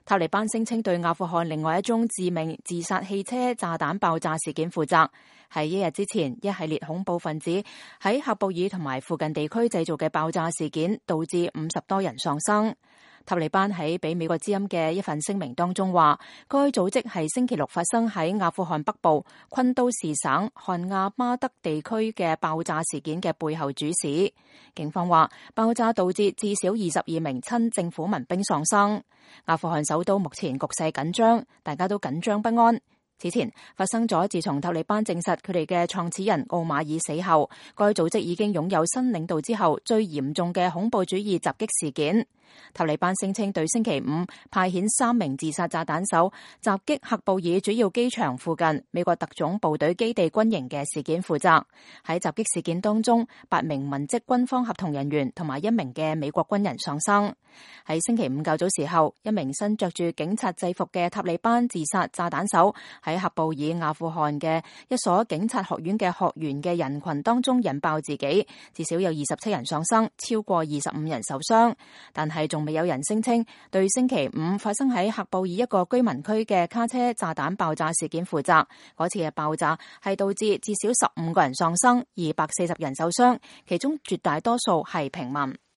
塔利班聲稱對阿富汗另外一宗致命自殺汽車炸彈爆炸事件負責，係一日之前一系列恐怖分子喺喀布爾同埋附近地區製造嘅爆炸事件，導致50多人喪生。塔利班喺俾美國之音嘅一份聲明當中話，該組織係星期六發生喺阿富汗北部昆都士省漢亞巴德地區嘅爆炸事件嘅背後主使。警方話，爆炸導致至少22名親政府民兵喪生。阿富汗首都目前局勢緊張，大家都緊張不安。此前發生咗自從塔利班證實佢哋嘅創始人奧馬爾死後，該組織已經擁有新領導之後最嚴重嘅恐怖主義襲擊事件。塔利班聲稱對星期五派遣3名自殺炸彈手襲擊喀布爾主要機場附近美國特種部隊基地軍營嘅事件負責。喺襲擊事件當中，8名文職軍方合同人員同埋1名嘅美國軍人喪生。喺星期五較早時候，一名身着住警察制服嘅塔利班自殺炸彈手喺喀布爾阿富汗嘅一所警察學院嘅學員嘅人群當中引爆自己，至少有27人喪生，超過25人受傷。但係仲未有人聲稱對星期五發生喺喀布爾一個居民區嘅卡車炸彈爆炸事件負責。嗰次嘅爆炸係導致至少15個人喪生，240人受傷，其中絕大多數係平民。